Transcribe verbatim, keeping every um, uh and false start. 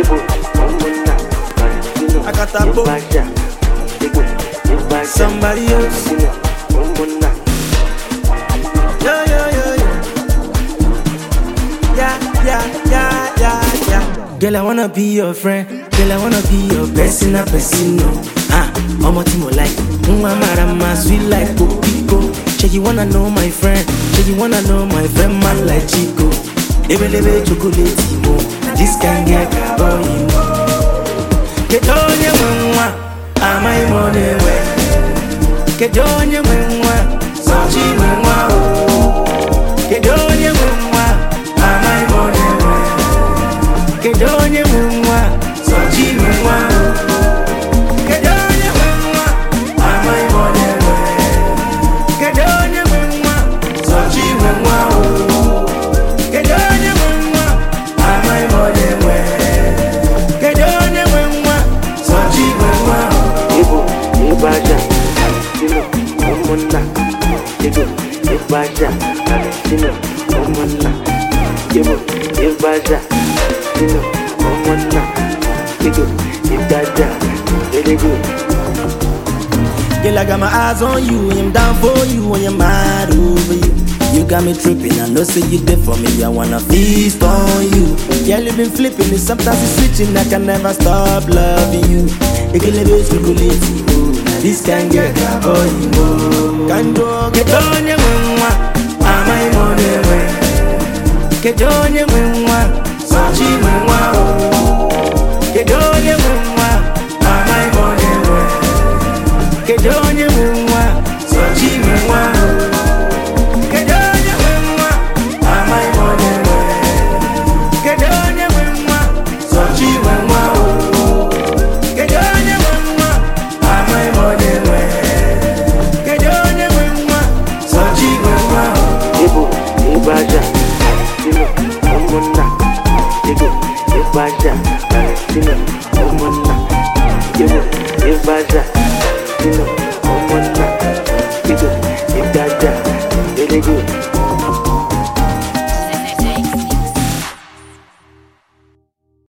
I got that book. Somebody else. Yeah, yeah, yeah, yeah. Yeah, yeah, yeah, yeah, yeah. Girl, I wanna be your friend. Girl, I wanna be your best in a person. Ah, mama Timo like. Mama, sweet like Copico. Check you wanna know my friend. Check you wanna know my friend, man like Chico. Ebelebe chocolate, mo. This can get boy, mo. Get on your mama, am I money way? Get on your mama, so she mama. Get on your mama, am I money way? Get on your mama, so she mama. Get on your mama, am I money way? Get on your mama, so she mama. Get on your mama, am I money way? Get on your mama, so she mama. Ibu, ibaja, Valentino, omona. Ibu, ibaja, Valentino, omona. Ibu, ibaja, Valentino, omona. Ibu, ibaja, very good. Girl, I got my eyes on you, I'm down for you, and you're mad over you. You got me tripping, I know say you there for me, I wanna feast on you. Girl, you been flipping it, sometimes it's switching, I can never stop loving you. You can live it, chocolate, oh, now this can get a boy, oh. Can do, get on your mama, am I money way? Get on your mama, so she mama, oh. Get on your mama, am I money way? Get on your mama, so she mama, oh. Ibaja, Valentino, omona. Ibu, Ibaja, Valentino, omona. Ibu, Ibaja, Valentino, omona. Ibu, Ibaja, very good.